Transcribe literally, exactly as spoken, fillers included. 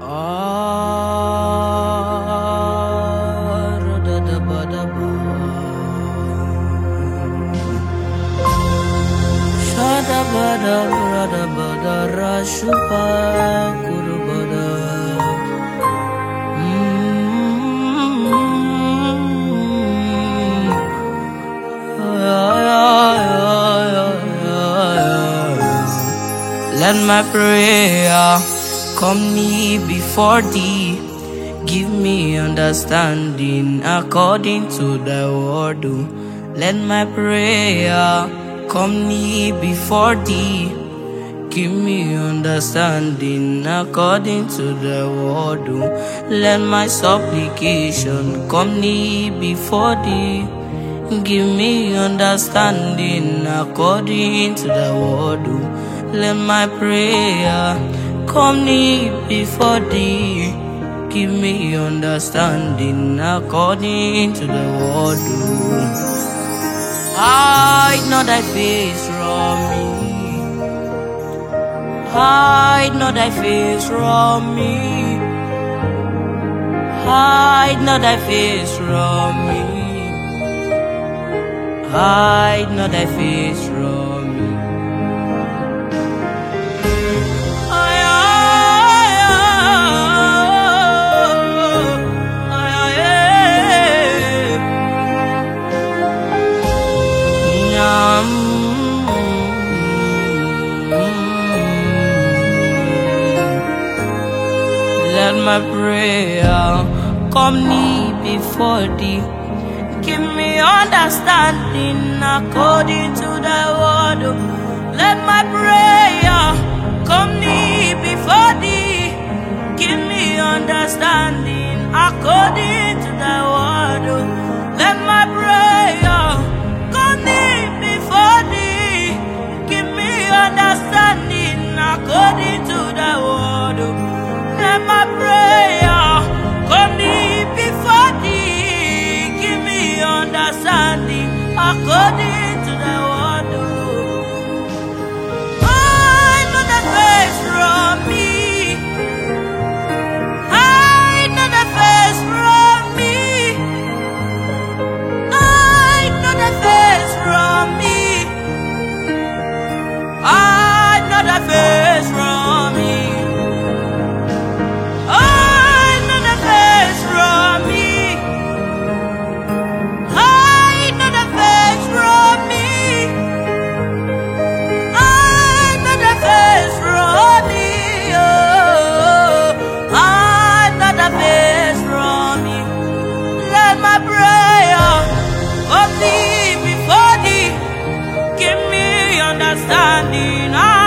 Ah, da da ba da ba. Shada ba da ra da ba da ra shupa kuru ba da. Let my prayer come near before thee. Give me understanding according to thy word. Let my prayer come near before thee. Give me understanding according to thy word. Let my supplication come near before thee. Give me understanding according to thy word. Let my prayer come near before thee. Give me understanding according to the word. Hide not thy face from me. Hide not thy face from me. Hide not thy face from me. Hide not thy face from me. Let my prayer come near before thee. Give me understanding according to thy word. Let my prayer come near before thee. Give me understanding according to thy word. Let my prayer come near before thee. Give me understanding according to thy word. Let my prayer come near before thee. Give me understanding according to thy word. Hide not thy face from me. Hide not thy face from me. Hide not thy face from me. Hide not thy face from me. Understanding.